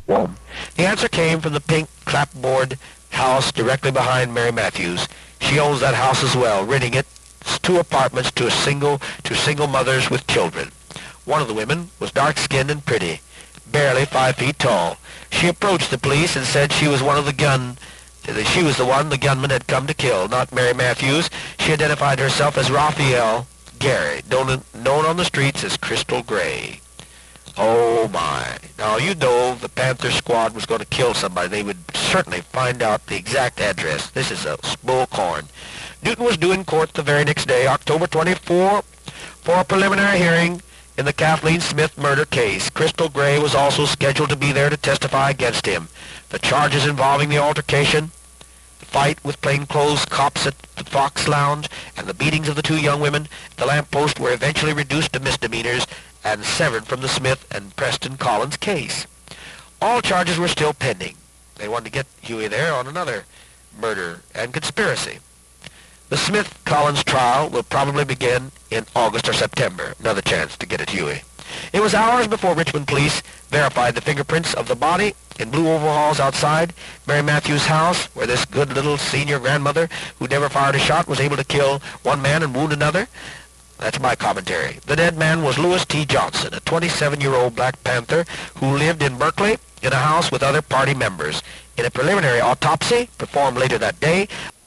The answer came from the pink clapboard house directly behind Mary Matthews. She owns that house as well, renting it, 2 apartments to single mothers with children. One of the women was dark-skinned and pretty, barely 5 feet tall. She approached the police and said she was the one the gunman had come to kill, not Mary Matthews. She identified herself as Raphael Gary, known on the streets as Crystal Gray. Oh my. Now, you know the Panther Squad was going to kill somebody. They would certainly find out the exact address. This is a bullcorn. Newton was due in court the very next day, October 24, for a preliminary hearing in the Kathleen Smith murder case. Crystal Gray was also scheduled to be there to testify against him. The charges involving the altercation, the fight with plainclothes cops at the Fox Lounge, and the beatings of the 2 young women at the lamppost were eventually reduced to misdemeanors and severed from the Smith and Preston Collins case. All charges were still pending. They wanted to get Huey there on another murder and conspiracy. The Smith-Collins trial will probably begin in August or September. Another chance to get at Huey. It was hours before Richmond police verified the fingerprints of the body in blue overalls outside Mary Matthews' house, where this good little senior grandmother who never fired a shot was able to kill one man and wound another. That's my commentary. The dead man was Lewis T. Johnson, a 27-year-old Black Panther who lived in Berkeley in a house with other party members. In a preliminary autopsy performed later that day,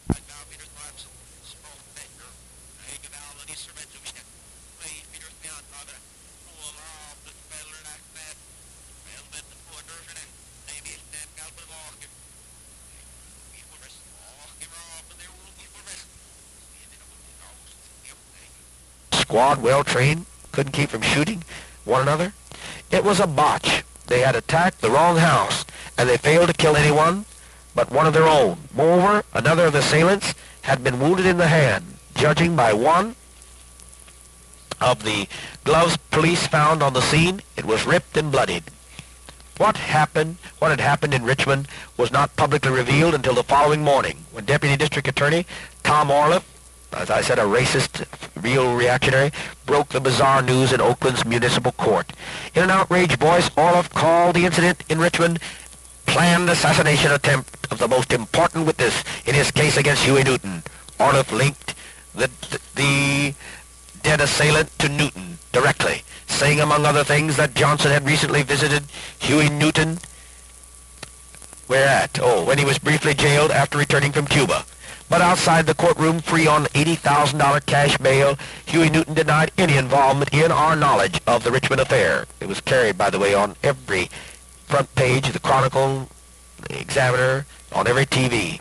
squad well-trained, couldn't keep from shooting one another. It was a botch. They had attacked the wrong house, and they failed to kill anyone but one of their own. Moreover, another of the assailants had been wounded in the hand. Judging by one of the gloves police found on the scene, it was ripped and bloodied. What had happened in Richmond was not publicly revealed until the following morning, when Deputy District Attorney Tom Orliff, as I said, a racist, real reactionary, broke the bizarre news in Oakland's municipal court. In an outraged voice, Orliff called the incident in Richmond planned assassination attempt of the most important witness in his case against Huey Newton. Orliff linked the dead assailant to Newton directly, saying among other things that Johnson had recently visited Huey Newton, when he was briefly jailed after returning from Cuba. But outside the courtroom, free on $80,000 cash bail, Huey Newton denied any involvement in or knowledge of the Richmond affair. It was carried, by the way, on every front page of the Chronicle, the Examiner, on every TV.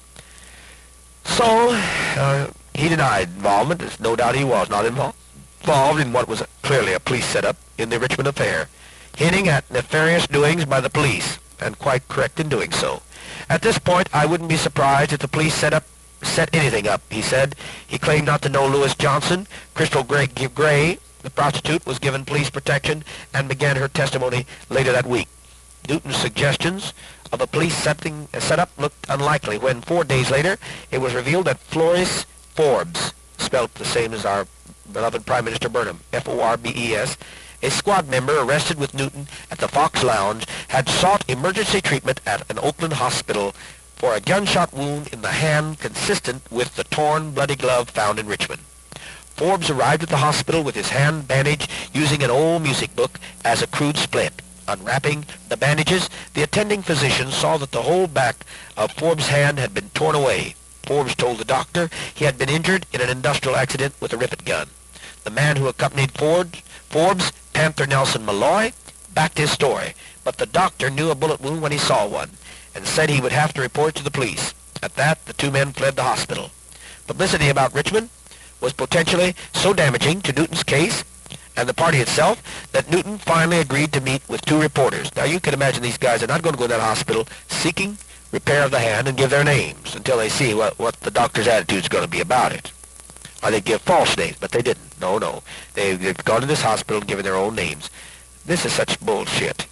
So, he denied involvement. There's no doubt he was not involved in what was clearly a police setup in the Richmond affair, hinting at nefarious doings by the police, and quite correct in doing so. At this point, I wouldn't be surprised if the police set anything up, he said. He claimed not to know Lewis Johnson. Crystal Gray, the prostitute, was given police protection and began her testimony later that week. Newton's suggestions of a police setup looked unlikely when 4 days later it was revealed that Flores Forbes, spelt the same as our beloved Prime Minister Burnham, F-O-R-B-E-S, a squad member arrested with Newton at the Fox Lounge, had sought emergency treatment at an Oakland hospital for a gunshot wound in the hand consistent with the torn, bloody glove found in Richmond. Forbes arrived at the hospital with his hand bandaged using an old music book as a crude splint. Unwrapping the bandages, the attending physician saw that the whole back of Forbes' hand had been torn away. Forbes told the doctor he had been injured in an industrial accident with a rivet gun. The man who accompanied Forbes, Panther Nelson Malloy, backed his story, but the doctor knew a bullet wound when he saw one, and said he would have to report to the police. At that, the 2 men fled the hospital. Publicity about Richmond was potentially so damaging to Newton's case and the party itself that Newton finally agreed to meet with 2 reporters. Now, you can imagine these guys are not going to go to that hospital seeking repair of the hand and give their names until they see what the doctor's attitude is going to be about it. Or they give false names, but they didn't. No. They've gone to this hospital and given their own names. This is such bullshit.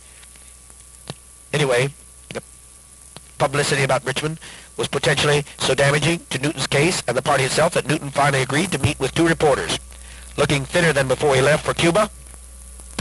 Anyway, the publicity about Richmond was potentially so damaging to Newton's case and the party itself that Newton finally agreed to meet with 2 reporters. Looking thinner than before he left for Cuba,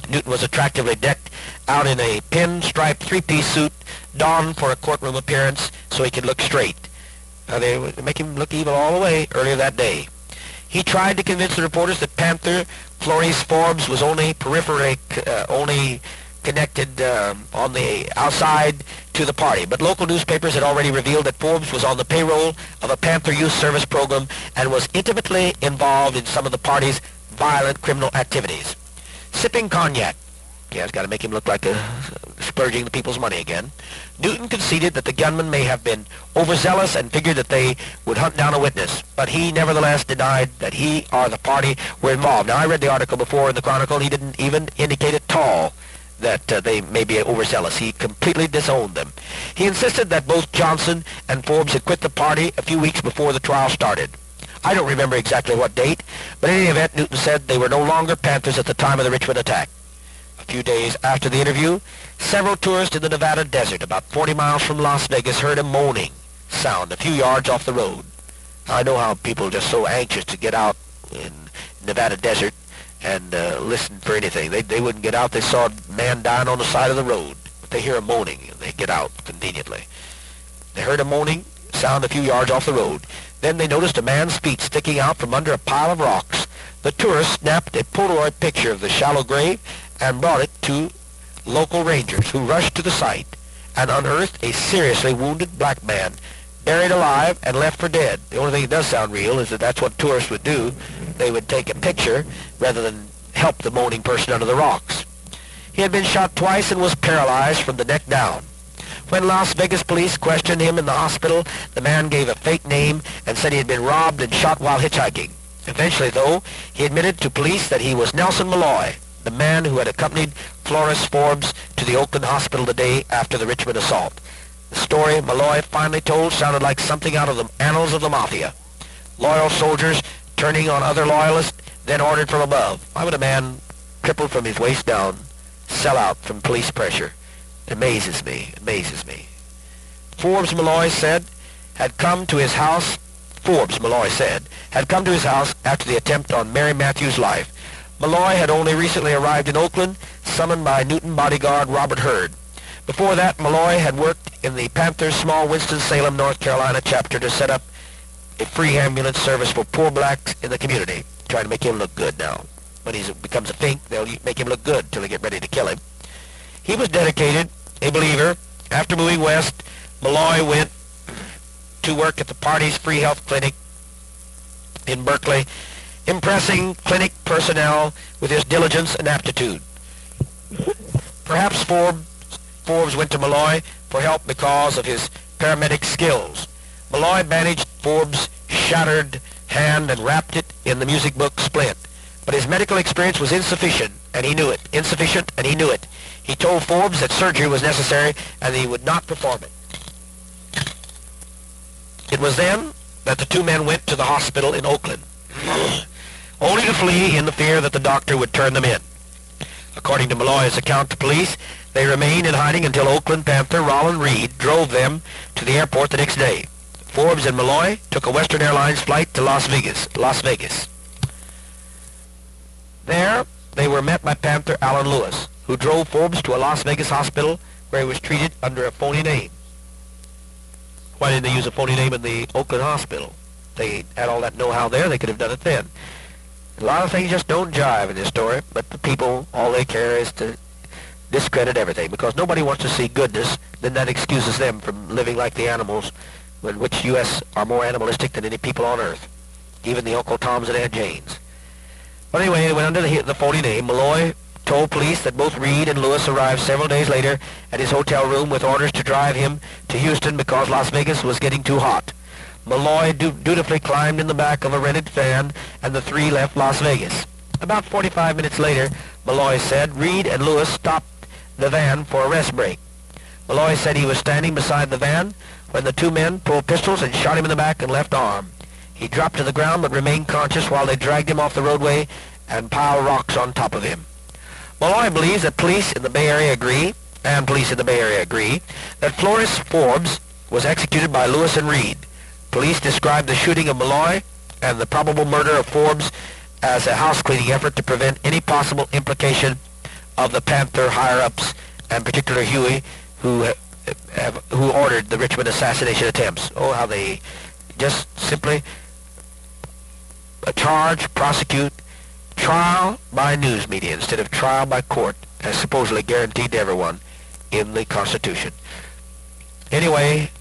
Newton was attractively decked out in a pin-striped three-piece suit, donned for a courtroom appearance so he could look straight. They would make him look evil all the way earlier that day. He tried to convince the reporters that Panther Flores Forbes was only peripherally, only connected on the outside to the party. But local newspapers had already revealed that Forbes was on the payroll of a Panther Youth Service program and was intimately involved in some of the party's violent criminal activities. Sipping cognac. Yeah, it's got to make him look like splurging the people's money again. Newton conceded that the gunmen may have been overzealous and figured that they would hunt down a witness, but he nevertheless denied that he or the party were involved. Now, I read the article before in the Chronicle. He didn't even indicate at all that they may be overzealous. He completely disowned them. He insisted that both Johnson and Forbes had quit the party a few weeks before the trial started. I don't remember exactly what date, but in any event, Newton said they were no longer Panthers at the time of the Richmond attack. A few days after the interview, several tourists in the Nevada desert, about 40 miles from Las Vegas, heard a moaning sound a few yards off the road. I know how people are just so anxious to get out in Nevada desert and listen for anything. They wouldn't get out. They saw a man dying on the side of the road. But they hear a moaning, and they get out conveniently. They heard a moaning sound a few yards off the road. Then they noticed a man's feet sticking out from under a pile of rocks. The tourists snapped a Polaroid picture of the shallow grave and brought it to local rangers, who rushed to the site and unearthed a seriously wounded black man, buried alive and left for dead. The only thing that does sound real is that that's what tourists would do. They would take a picture rather than help the moaning person under the rocks. He had been shot twice and was paralyzed from the neck down. When Las Vegas police questioned him in the hospital, the man gave a fake name and said he had been robbed and shot while hitchhiking. Eventually, though, he admitted to police that he was Nelson Malloy, the man who had accompanied Flores Forbes to the Oakland hospital the day after the Richmond assault. The story Malloy finally told sounded like something out of the annals of the Mafia. Loyal soldiers turning on other loyalists, then ordered from above. Why would a man crippled from his waist down sell out from police pressure? It amazes me, amazes me. Forbes, Malloy said, had come to his house after the attempt on Mary Matthews' life. Malloy had only recently arrived in Oakland, summoned by Newton bodyguard Robert Hurd. Before that, Malloy had worked in the Panthers' small Winston-Salem, North Carolina chapter to set up a free ambulance service for poor blacks in the community, trying to make him look good now. When he becomes a fink, they'll make him look good till they get ready to kill him. He was dedicated, a believer. After moving west, Malloy went to work at the party's free health clinic in Berkeley, impressing clinic personnel with his diligence and aptitude. Perhaps Forbes went to Malloy for help because of his paramedic skills. Malloy bandaged Forbes' shattered hand and wrapped it in the music book Splint. But his medical experience was insufficient, and he knew it. He told Forbes that surgery was necessary and he would not perform it. It was then that the two men went to the hospital in Oakland, only to flee in the fear that the doctor would turn them in. According to Malloy's account to police, they remained in hiding until Oakland Panther Roland Reed drove them to the airport the next day. Forbes and Malloy took a Western Airlines flight to Las Vegas. There, they were met by Panther Alan Lewis, who drove Forbes to a Las Vegas hospital where he was treated under a phony name. Why didn't they use a phony name in the Oakland hospital? They had all that know-how there. They could have done it then. A lot of things just don't jive in this story, but the people, all they care is to discredit everything, because nobody wants to see goodness. Then that excuses them from living like the animals, which U.S. are more animalistic than any people on earth, even the Uncle Toms and Aunt Janes. But anyway, they went under the phony name. Malloy told police that both Reed and Lewis arrived several days later at his hotel room with orders to drive him to Houston because Las Vegas was getting too hot. Malloy dutifully climbed in the back of a rented van, and the three left Las Vegas. About 45 minutes later, Malloy said, Reed and Lewis stopped the van for a rest break. Malloy said he was standing beside the van when the two men pulled pistols and shot him in the back and left arm. He dropped to the ground but remained conscious while they dragged him off the roadway and piled rocks on top of him. Malloy believes that police in the Bay Area agree that Flores Forbes was executed by Lewis and Reed. Police described the shooting of Malloy and the probable murder of Forbes as a house-cleaning effort to prevent any possible implication of the Panther higher-ups, and particularly Huey, who ordered the Richmond assassination attempts. Oh, how they just simply charge, prosecute, trial by news media instead of trial by court, as supposedly guaranteed to everyone in the Constitution. Anyway,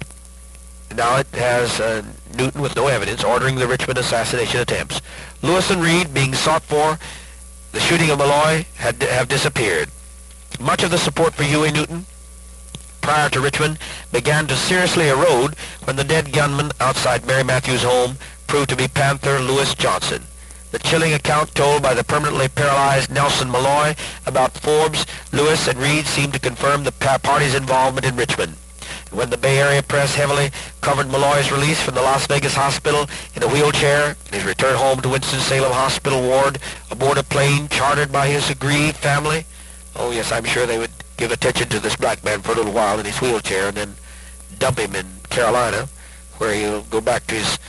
now it has Newton with no evidence ordering the Richmond assassination attempts. Lewis and Reed being sought for the shooting of Malloy have disappeared. Much of the support for Huey Newton prior to Richmond began to seriously erode when the dead gunman outside Mary Matthews' home proved to be Panther Lewis Johnson. The chilling account told by the permanently paralyzed Nelson Malloy about Forbes, Lewis, and Reed seemed to confirm the party's involvement in Richmond. When the Bay Area press heavily covered Malloy's release from the Las Vegas hospital in a wheelchair and his return home to Winston-Salem Hospital ward aboard a plane chartered by his aggrieved family, oh yes, I'm sure they would give attention to this black man for a little while in his wheelchair and then dump him in Carolina, where he'll go back to his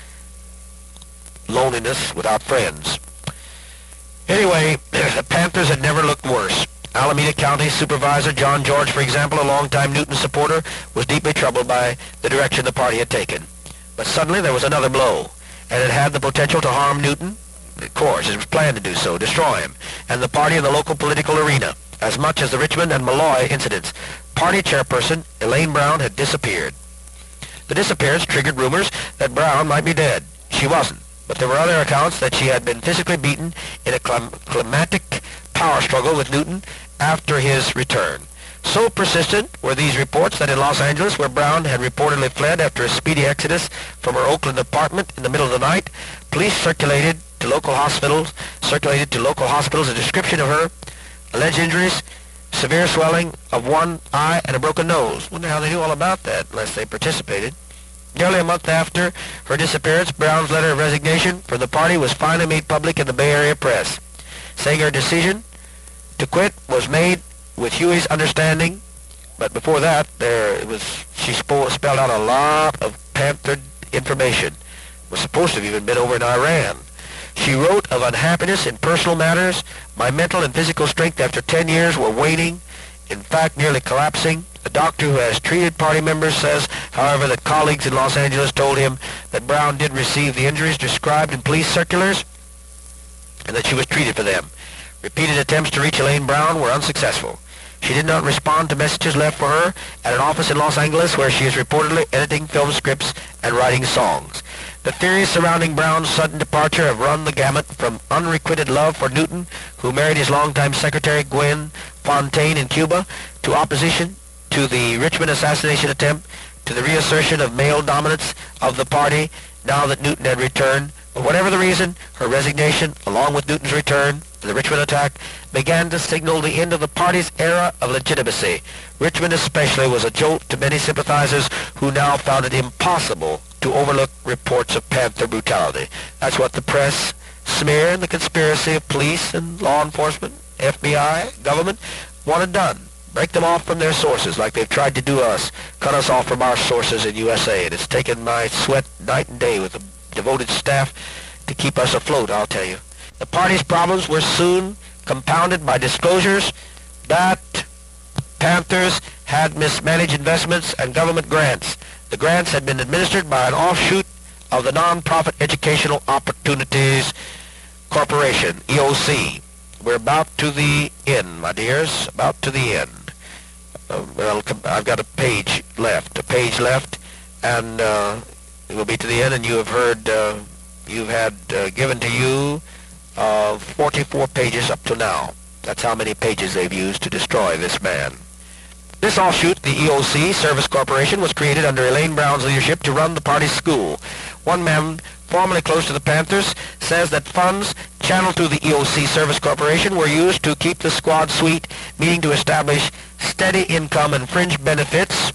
loneliness without friends. Anyway, the Panthers had never looked worse. Alameda County Supervisor John George, for example, a longtime Newton supporter, was deeply troubled by the direction the party had taken. But suddenly there was another blow, and it had the potential to harm Newton. Of course, it was planned to do so, destroy him, and the party in the local political arena, as much as the Richmond and Malloy incidents. Party chairperson Elaine Brown had disappeared. The disappearance triggered rumors that Brown might be dead. She wasn't, but there were other accounts that she had been physically beaten in a climatic power struggle with Newton after his return. So persistent were these reports that in Los Angeles, where Brown had reportedly fled after a speedy exodus from her Oakland apartment in the middle of the night, police circulated to local hospitals a description of her alleged injuries, severe swelling of one eye and a broken nose. Wonder how they knew all about that unless they participated. Nearly a month after her disappearance, Brown's letter of resignation from the party was finally made public in the Bay Area press, saying her decision to quit was made with Huey's understanding. But before that, she spelled out a lot of Panther information. Was supposed to have even been over in Iran. She wrote of unhappiness in personal matters. My mental and physical strength after 10 years were waning, in fact nearly collapsing. A doctor who has treated party members says, however, that colleagues in Los Angeles told him that Brown did receive the injuries described in police circulars and that she was treated for them. Repeated attempts to reach Elaine Brown were unsuccessful. She did not respond to messages left for her at an office in Los Angeles where she is reportedly editing film scripts and writing songs. The theories surrounding Brown's sudden departure have run the gamut from unrequited love for Newton, who married his longtime secretary Gwen Fontaine in Cuba, to opposition to the Richmond assassination attempt, to the reassertion of male dominance of the party now that Newton had returned. But whatever the reason, her resignation, along with Newton's return to the Richmond attack, began to signal the end of the party's era of legitimacy. Richmond especially was a jolt to many sympathizers who now found it impossible to overlook reports of Panther brutality. That's what the press smear and the conspiracy of police and law enforcement, FBI, government wanted done. Break them off from their sources like they've tried to do us. Cut us off from our sources in USA. And it's taken my sweat night and day with a devoted staff to keep us afloat, I'll tell you. The party's problems were soon compounded by disclosures that Panthers had mismanaged investments and government grants. The grants had been administered by an offshoot of the Nonprofit Educational Opportunities Corporation, EOC. We're about to the end, my dears, about to the end. Well, I've got a page left, and it will be to the end, and you have heard, you've had given to you 44 pages up to now. That's how many pages they've used to destroy this man. This offshoot, the EOC Service Corporation, was created under Elaine Brown's leadership to run the party's school. One man formerly close to the Panthers says that funds channeled to the EOC Service Corporation were used to keep the squad sweet, meaning to establish steady income and fringe benefits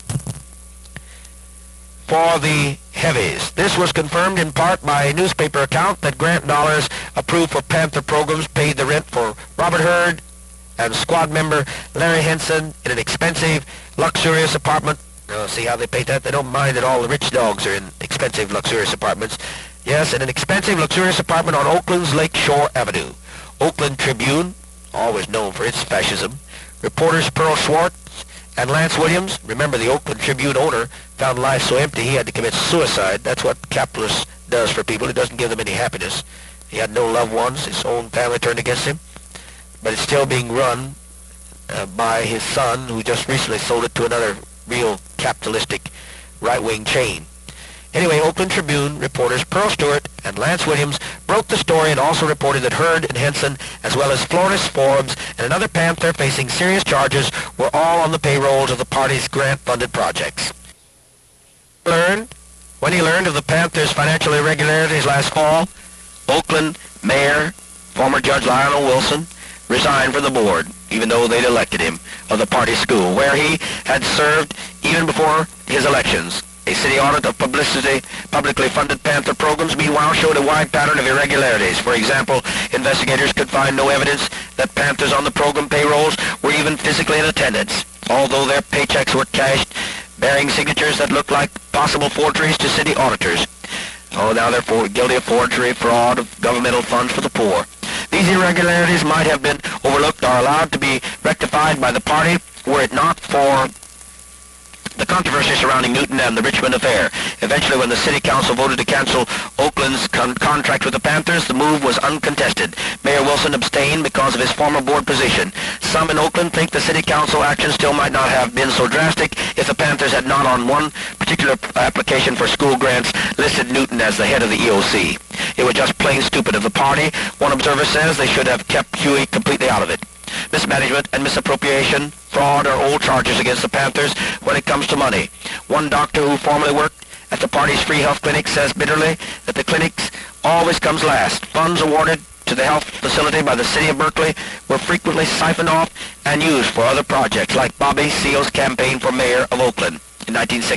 for the heavies. This was confirmed in part by a newspaper account that grant dollars approved for Panther programs paid the rent for Robert Hurd and squad member Larry Henson in an expensive, luxurious apartment. See how they paid that? They don't mind that all the rich dogs are in expensive, luxurious apartments. Yes, in an expensive, luxurious apartment on Oakland's Lakeshore Avenue. Oakland Tribune, always known for its fascism. Reporters Pearl Schwartz and Lance Williams, remember the Oakland Tribune owner, found life so empty he had to commit suicide. That's what capitalist does for people. It doesn't give them any happiness. He had no loved ones. His own family turned against him. But it's still being run by his son, who just recently sold it to another real capitalistic right-wing chain. Anyway, Oakland Tribune reporters Pearl Stewart and Lance Williams broke the story and also reported that Hurd and Henson, as well as Flores Forbes and another Panther facing serious charges, were all on the payrolls of the party's grant-funded projects. When he learned of the Panthers' financial irregularities last fall, Oakland Mayor, former Judge Lionel Wilson, resigned from the board, even though they'd elected him, of the party school, where he had served even before his elections. A city audit of publicly funded Panther programs, meanwhile, showed a wide pattern of irregularities. For example, investigators could find no evidence that Panthers on the program payrolls were even physically in attendance, although their paychecks were cashed bearing signatures that looked like possible forgeries to city auditors. Oh, now they're guilty of forgery, fraud of governmental funds for the poor. These irregularities might have been overlooked or allowed to be rectified by the party were it not for the controversy surrounding Newton and the Richmond affair. Eventually, when the city council voted to cancel Oakland's contract with the Panthers, the move was uncontested. Mayor Wilson abstained because of his former board position. Some in Oakland think the city council action still might not have been so drastic if the Panthers had not on one particular application for school grants listed Newton as the head of the EOC. It was just plain stupid of the party. One observer says they should have kept Huey completely out of it. Mismanagement and misappropriation, fraud are old charges against the Panthers when it comes to money. One doctor who formerly worked at the party's free health clinic says bitterly that the clinics always comes last. Funds awarded to the health facility by the city of Berkeley were frequently siphoned off and used for other projects, like Bobby Seale's campaign for mayor of Oakland in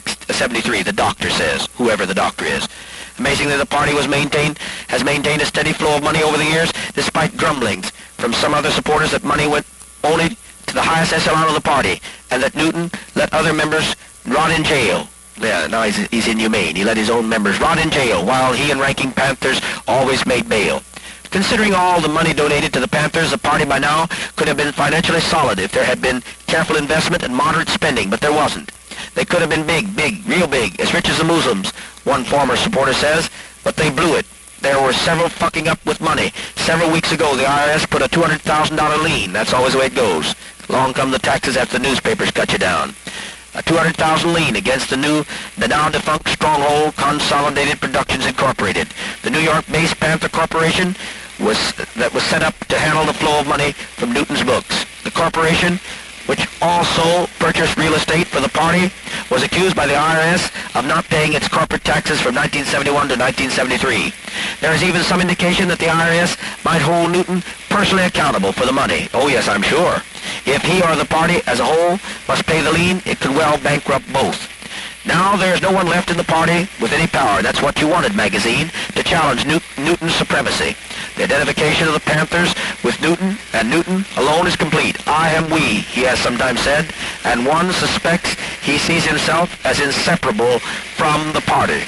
1973, the doctor says, whoever the doctor is. Amazingly, the party has maintained a steady flow of money over the years, despite grumblings from some other supporters that money went only to the highest echelon of the party, and that Newton let other members rot in jail. Yeah, now he's inhumane. He let his own members rot in jail, while he and ranking Panthers always made bail. Considering all the money donated to the Panthers, the party by now could have been financially solid if there had been careful investment and moderate spending, but there wasn't. They could have been big, real big, as rich as the Muslims, one former supporter says, but they blew it. There were several fucking up with money. Several weeks ago, the IRS put a $200,000 lien. That's always the way it goes. Along come the taxes after the newspapers cut you down. A $200,000 lien against the now defunct Stronghold Consolidated Productions Incorporated. The New York-based Panther Corporation was set up to handle the flow of money from Newton's books. The corporation, which also purchased real estate for the party, was accused by the IRS of not paying its corporate taxes from 1971 to 1973. There is even some indication that the IRS might hold Newton personally accountable for the money. Oh yes, I'm sure. If he or the party as a whole must pay the lien, it could well bankrupt both. Now there's no one left in the party with any power. That's What You Wanted magazine, to challenge Newton's supremacy. The identification of the Panthers with Newton and Newton alone is complete. I am we, he has sometimes said, and one suspects he sees himself as inseparable from the party.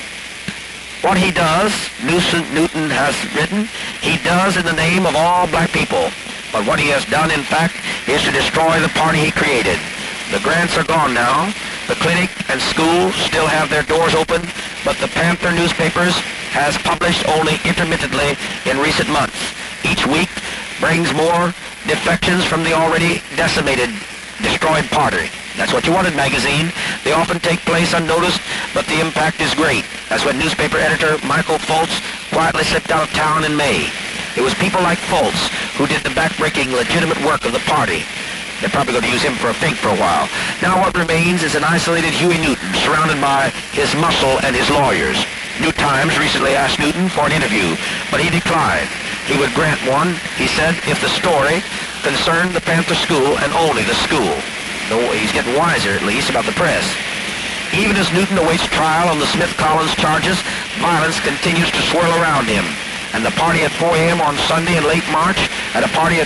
What he does, Newton has written, he does in the name of all black people. But what he has done, in fact, is to destroy the party he created. The grants are gone now. The clinic and school still have their doors open, but the Panther newspapers has published only intermittently in recent months. Each week brings more defections from the already decimated, destroyed party. That's What You Wanted magazine. They often take place unnoticed, but the impact is great. That's when newspaper editor Michael Fultz quietly slipped out of town in May. It was people like Fultz who did the backbreaking, legitimate work of the party. They're probably going to use him for a fake for a while. Now what remains is an isolated Huey Newton, surrounded by his muscle and his lawyers. New Times recently asked Newton for an interview, but he declined. He would grant one, he said, if the story concerned the Panther school and only the school. Though he's getting wiser, at least, about the press. Even as Newton awaits trial on the Smith-Collins charges, violence continues to swirl around him. And the party at 4 a.m. on Sunday in late March, 2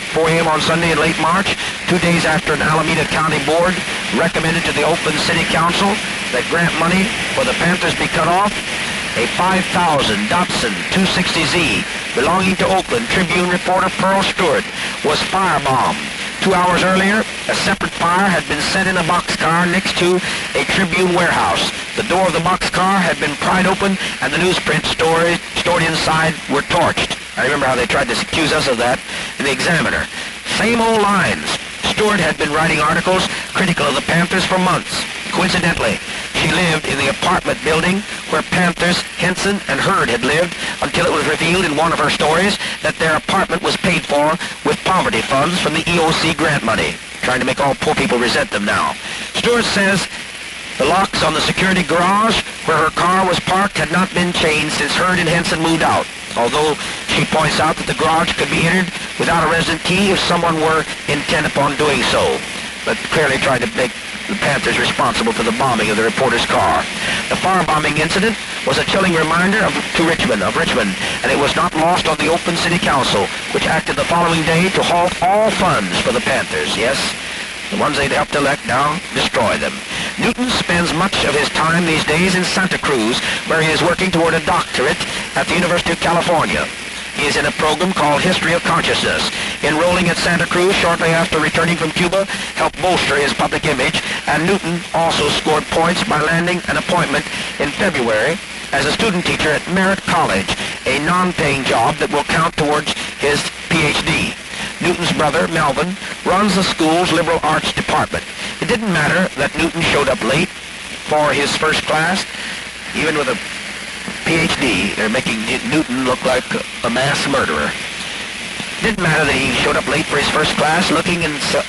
days after an Alameda County board recommended to the Oakland City Council that grant money for the Panthers be cut off, a 5000 Datsun 260Z belonging to Oakland Tribune reporter Pearl Stewart was firebombed. 2 hours earlier, a separate fire had been set in a boxcar next to a Tribune warehouse. The door of the boxcar had been pried open, and the newsprint stored inside were torched. I remember how they tried to accuse us of that in the Examiner. Same old lines. Stewart had been writing articles critical of the Panthers for months. Coincidentally, she lived in the apartment building where Panthers, Henson, and Hurd had lived until it was revealed in one of her stories that their apartment was paid for with poverty funds from the EOC grant money, trying to make all poor people resent them now. Stewart says the locks on the security garage where her car was parked had not been changed since Hurd and Henson moved out, although she points out that the garage could be entered without a resident key if someone were intent upon doing so, but clearly tried to make the Panthers responsible for the bombing of the reporter's car. The firebombing incident was a chilling reminder to Richmond, and it was not lost on the Oakland City Council, which acted the following day to halt all funds for the Panthers. Yes, the ones they'd helped elect now, destroy them. Newton spends much of his time these days in Santa Cruz, where he is working toward a doctorate at the University of California. He is in a program called History of Consciousness. Enrolling at Santa Cruz shortly after returning from Cuba helped bolster his public image, and Newton also scored points by landing an appointment in February as a student teacher at Merritt College, a non-paying job that will count towards his Ph.D. Newton's brother, Melvin, runs the school's liberal arts department. It didn't matter that Newton showed up late for his first class. Even with a Ph.D., they're making Newton look like a mass murderer. Didn't matter that he showed up late for his first class, looking and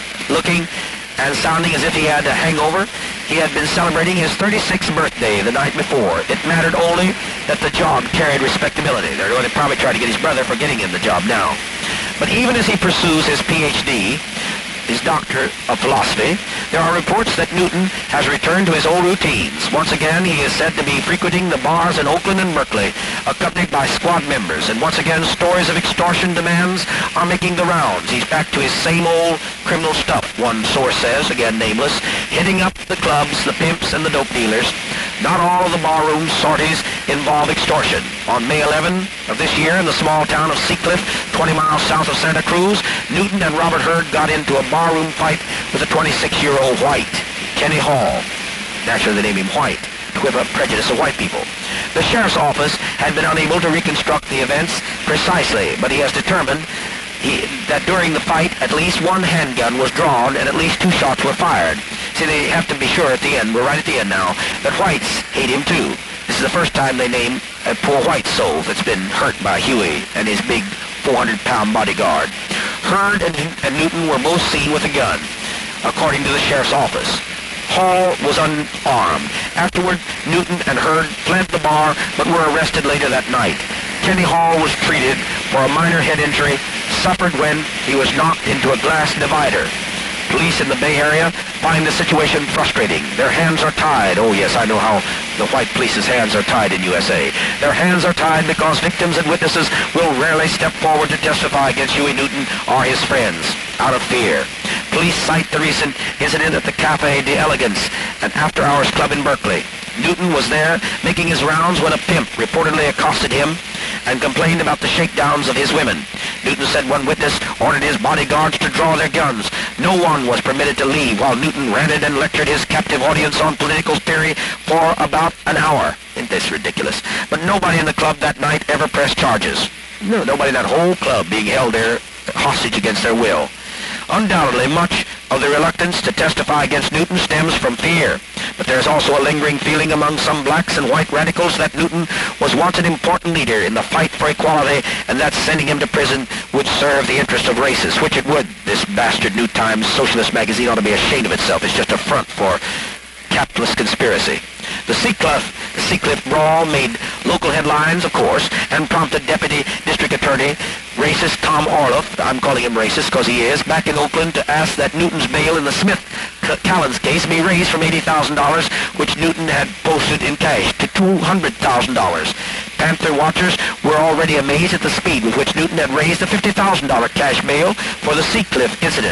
sounding as if he had a hangover. He had been celebrating his 36th birthday the night before. It mattered only that the job carried respectability. They're going to probably try to get his brother for getting him the job now. But even as he pursues his Ph.D., his Doctor of Philosophy, there are reports that Newton has returned to his old routines. Once again, he is said to be frequenting the bars in Oakland and Berkeley, accompanied by squad members. And once again, stories of extortion demands are making the rounds. He's back to his same old criminal stuff, one source says, again nameless, hitting up the clubs, the pimps, and the dope dealers. Not all of the barroom sorties involve extortion. On May 11 of this year, in the small town of Seacliff, 20 miles south of Santa Cruz, Newton and Robert Hurd got into a barroom fight with a 26-year-old white, Kenny Hall. Naturally, they name him White, to whip up prejudice of white people. The sheriff's office had been unable to reconstruct the events precisely, but he has determined that during the fight, at least one handgun was drawn and at least 2 shots were fired. See, they have to be sure at the end, we're right at the end now, that whites hate him too. This is the first time they name a poor white soul that's been hurt by Huey and his big 400-pound bodyguard. Hurd and Newton were both seen with a gun, according to the sheriff's office. Hall was unarmed. Afterward, Newton and Hurd fled the bar, but were arrested later that night. Kenny Hall was treated for a minor head injury suffered when he was knocked into a glass divider. Police in the Bay Area find the situation frustrating. Their hands are tied. Oh yes, I know how the white police's hands are tied in USA. Their hands are tied because victims and witnesses will rarely step forward to testify against Huey Newton or his friends, out of fear. Police cite the recent incident at the Cafe de Elegance, an after-hours club in Berkeley. Newton was there making his rounds when a pimp reportedly accosted him and complained about the shakedowns of his women. Newton said one witness ordered his bodyguards to draw their guns. No one was permitted to leave while Newton ranted and lectured his captive audience on political theory for about an hour. Isn't this ridiculous? But nobody in the club that night ever pressed charges. No, nobody in that whole club being held there hostage against their will. Undoubtedly, much of the reluctance to testify against Newton stems from fear. But there is also a lingering feeling among some blacks and white radicals that Newton was once an important leader in the fight for equality, and that sending him to prison would serve the interest of races, which it would. This bastard New Times socialist magazine ought to be ashamed of itself. It's just a front for capitalist conspiracy. The Seacliff brawl made local headlines, of course, and prompted Deputy District Attorney racist Tom Orloff, I'm calling him racist because he is, back in Oakland to ask that Newton's bail in the Smith-Callens case be raised from $80,000, which Newton had posted in cash, to $200,000. Panther watchers were already amazed at the speed with which Newton had raised the $50,000 cash bail for the Seacliff incident.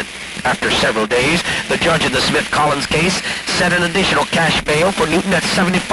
After several days, the judge in the Smith-Collins case set an additional cash bail for Newton at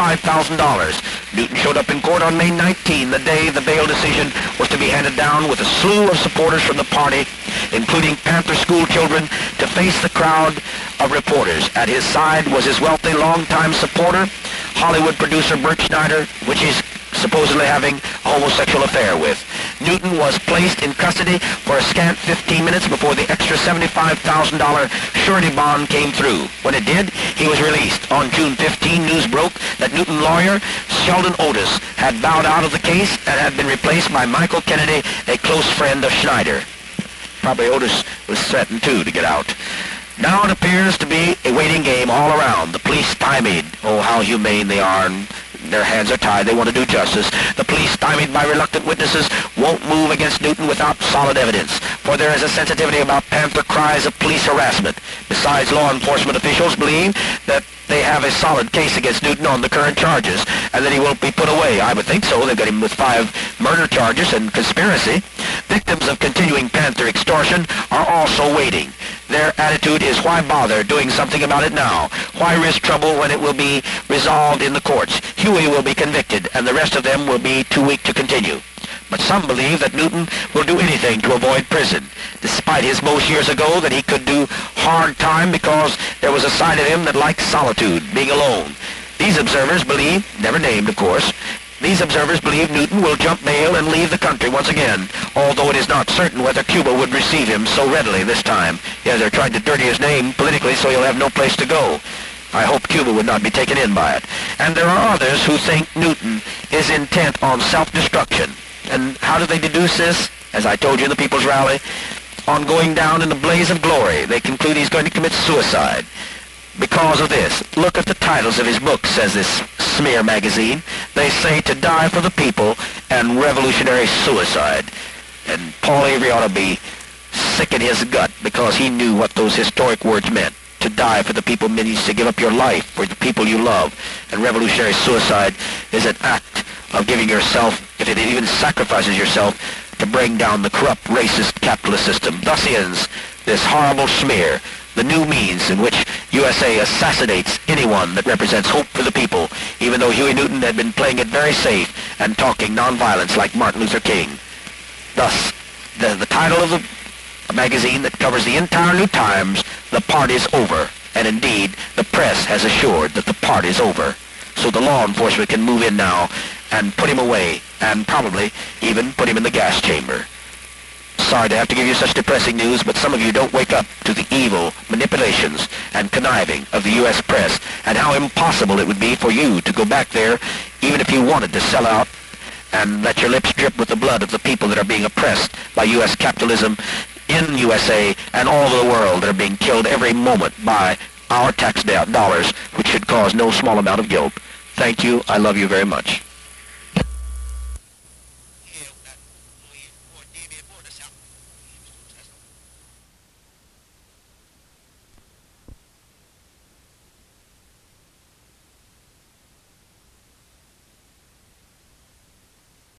$75,000. Newton showed up in court on May 19, the day the bail decision was to be handed down, with a slew of supporters from the party, including Panther school children, to face the crowd of reporters. At his side was his wealthy, longtime supporter, Hollywood producer Bert Schneider, which he's supposedly having a homosexual affair with. Newton was placed in custody for a scant 15 minutes before the extra $75,000 surety bond came through. When it did, he was released. On June 15, news broke that Newton lawyer Sheldon Otis had bowed out of the case and had been replaced by Michael Kennedy, a close friend of Schneider. Probably Otis was threatened, too, to get out. Now it appears to be a waiting game all around. The police stymied. Oh, how humane they are. And their hands are tied. They want to do justice. The police, stymied by reluctant witnesses, won't move against Newton without solid evidence, for there is a sensitivity about Panther cries of police harassment. Besides, law enforcement officials believe that they have a solid case against Newton on the current charges, and that he won't be put away. I would think so. They've got him with 5 murder charges and conspiracy. Victims of continuing Panther extortion are also waiting. Their attitude is, why bother doing something about it now? Why risk trouble when it will be resolved in the courts? Huey will be convicted, and the rest of them will be too weak to continue. But some believe that Newton will do anything to avoid prison, despite his boast years ago that he could do hard time because there was a side of him that liked solitude, being alone. These observers believe, never named of course, these observers believe Newton will jump bail and leave the country once again, although it is not certain whether Cuba would receive him so readily this time. Yeah, they're trying to dirty his name politically so he'll have no place to go. I hope Cuba would not be taken in by it. And there are others who think Newton is intent on self-destruction. And how do they deduce this? As I told you in the People's Rally, on going down in a blaze of glory, they conclude he's going to commit suicide. Because of this, look at the titles of his books, says this smear magazine. They say To Die for the People and Revolutionary Suicide. And Paul Avery ought to be sick in his gut because he knew what those historic words meant. To die for the people means to give up your life for the people you love. And revolutionary suicide is an act of giving yourself, if it even sacrifices yourself, to bring down the corrupt, racist, capitalist system. Thus ends this horrible smear, the new means in which USA assassinates anyone that represents hope for the people, even though Huey Newton had been playing it very safe and talking nonviolence like Martin Luther King. Thus, the title of the magazine that covers the entire New Times, The Party's Over. And indeed, the press has assured that the party's over. So the law enforcement can move in now and put him away, and probably even put him in the gas chamber. Sorry to have to give you such depressing news, but some of you don't wake up to the evil manipulations and conniving of the U.S. press, and how impossible it would be for you to go back there, even if you wanted to sell out and let your lips drip with the blood of the people that are being oppressed by U.S. capitalism in USA and all over the world that are being killed every moment by our tax dollars, which should cause no small amount of guilt. Thank you. I love you very much.